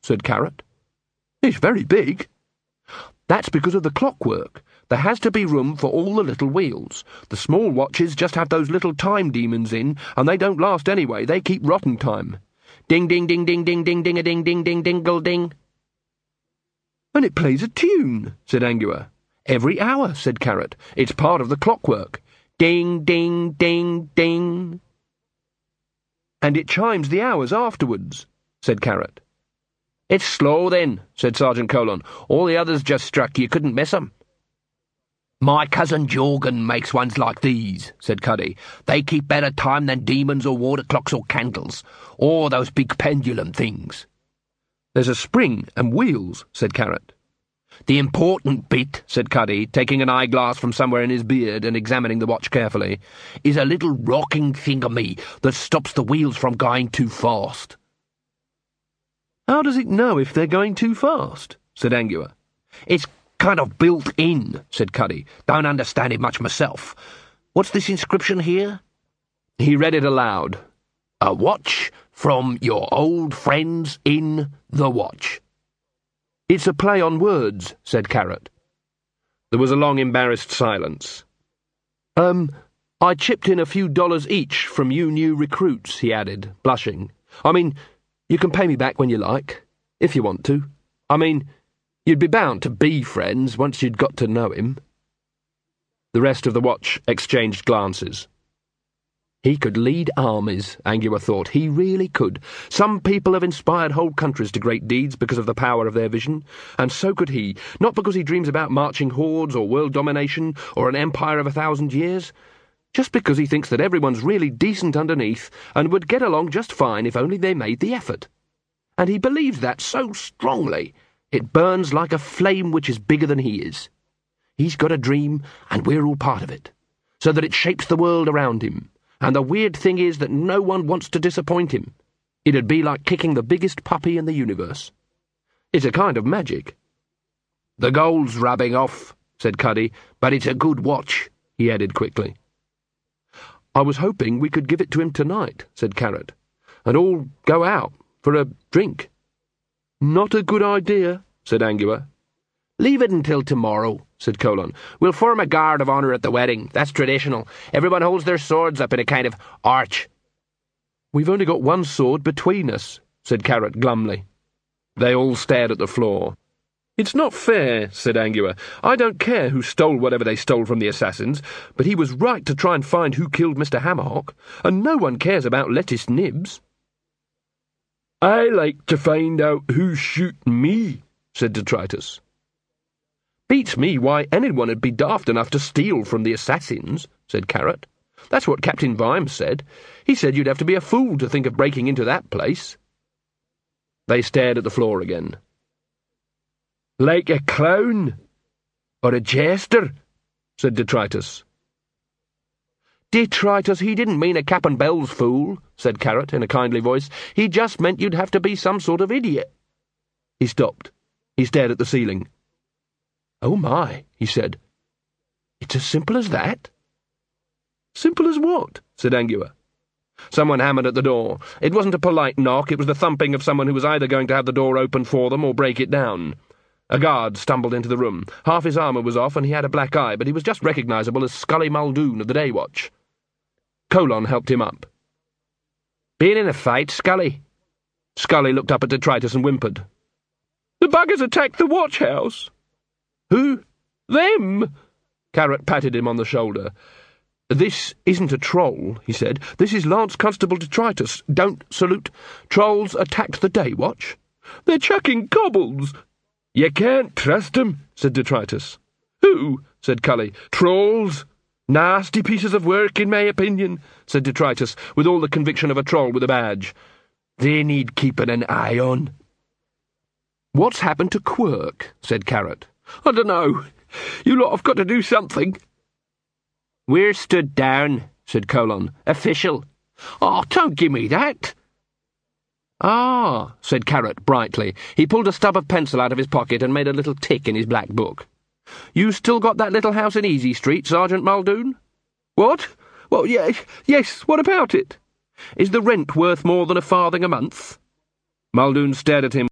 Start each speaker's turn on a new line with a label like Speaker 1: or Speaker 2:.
Speaker 1: said Carrot. "It's very big." "That's because of the clockwork. There has to be room for all the little wheels. The small watches just have those little time demons in, and they don't last anyway. They keep rotten time. Ding, ding, ding, ding, ding, ding, ding, a ding, ding, ding, dingle, ding." "And it plays a tune," said Angua. "Every hour," said Carrot. "It's part of the clockwork. Ding, ding, ding, ding." "And it chimes the hours afterwards," said Carrot. "It's slow, then," said Sergeant Colon. "All the others just struck. You couldn't miss 'em." "My cousin Jorgen makes ones like these," said Cuddy. "They keep better time than demons or water clocks or candles, or those big pendulum things." "There's a spring and wheels," said Carrot. "The important bit," said Cuddy, taking an eyeglass from somewhere in his beard and examining the watch carefully, "is a little rocking thingamy that stops the wheels from going too fast." "How does it know if they're going too fast?" said Angua. "It's kind of built in," said Cuddy. "Don't understand it much myself. What's this inscription here?" He read it aloud. "A watch from your old friends in the watch." "It's a play on words," said Carrot. There was a long embarrassed silence. I chipped in a few dollars each from you new recruits," he added, blushing. "I mean, you can pay me back when you like, if you want to. I mean, you'd be bound to be friends once you'd got to know him." The rest of the watch exchanged glances. He could lead armies, Angua thought. He really could. Some people have inspired whole countries to great deeds because of the power of their vision, and so could he, not because he dreams about marching hordes or world domination or an empire of 1,000 years, just because he thinks that everyone's really decent underneath and would get along just fine if only they made the effort. And he believes that so strongly, it burns like a flame which is bigger than he is. He's got a dream, and we're all part of it, so that it shapes the world around him. And the weird thing is that no one wants to disappoint him. It'd be like kicking the biggest puppy in the universe. It's a kind of magic. "The gold's rubbing off," said Cuddy, "but it's a good watch," he added quickly. "I was hoping we could give it to him tonight," said Carrot, "and all go out for a drink." "Not a good idea," said Angua. "Leave it until tomorrow," said Colon. "We'll form a guard of honour at the wedding. That's traditional. Everyone holds their swords up in a kind of arch." "We've only got one sword between us," said Carrot glumly. They all stared at the floor. "It's not fair," said Angua. "I don't care who stole whatever they stole from the assassins, but he was right to try and find who killed Mr. Hammerhawk, and no one cares about Lettuce Nibs." "I like to find out who's shooting me," said Detritus. "Beats me why anyone'd be daft enough to steal from the assassins," said Carrot. "That's what Captain Vimes said. He said you'd have to be a fool to think of breaking into that place." They stared at the floor again. "Like a clown? Or a jester?" said Detritus. "Detritus, he didn't mean a cap and bells fool," said Carrot in a kindly voice. "He just meant you'd have to be some sort of idiot." He stopped. He stared at the ceiling. "Oh my," he said. "It's as simple as that?" "Simple as what?" said Angua. Someone hammered at the door. It wasn't a polite knock, it was the thumping of someone who was either going to have the door open for them or break it down. A guard stumbled into the room. Half his armour was off and he had a black eye, but he was just recognisable as Scully Muldoon of the Day Watch. Colon helped him up. "Been in a fight, Scully?" Scully looked up at Detritus and whimpered. "The buggers attacked the watch house." "Who?" "Them!" Carrot patted him on the shoulder. "This isn't a troll," he said. "This is Lance Constable Detritus. Don't salute. Trolls attacked the Day Watch." "They're chucking cobbles." "You can't trust 'em," said Detritus. "Who?" said Cully. "Trolls. Nasty pieces of work, in my opinion," said Detritus, with all the conviction of a troll with a badge. "They need keeping an eye on." "What's happened to Quirk?" said Carrot. "I dunno. You lot have got to do something." "We're stood down," said Colon. "Official." "Oh, don't give me that." "Ah," said Carrot brightly. He pulled a stub of pencil out of his pocket and made a little tick in his black book. "You still got that little house in Easy Street, Sergeant Muldoon?" "What? Well, yes, what about it?" "Is the rent worth more than a farthing a month?" Muldoon stared at him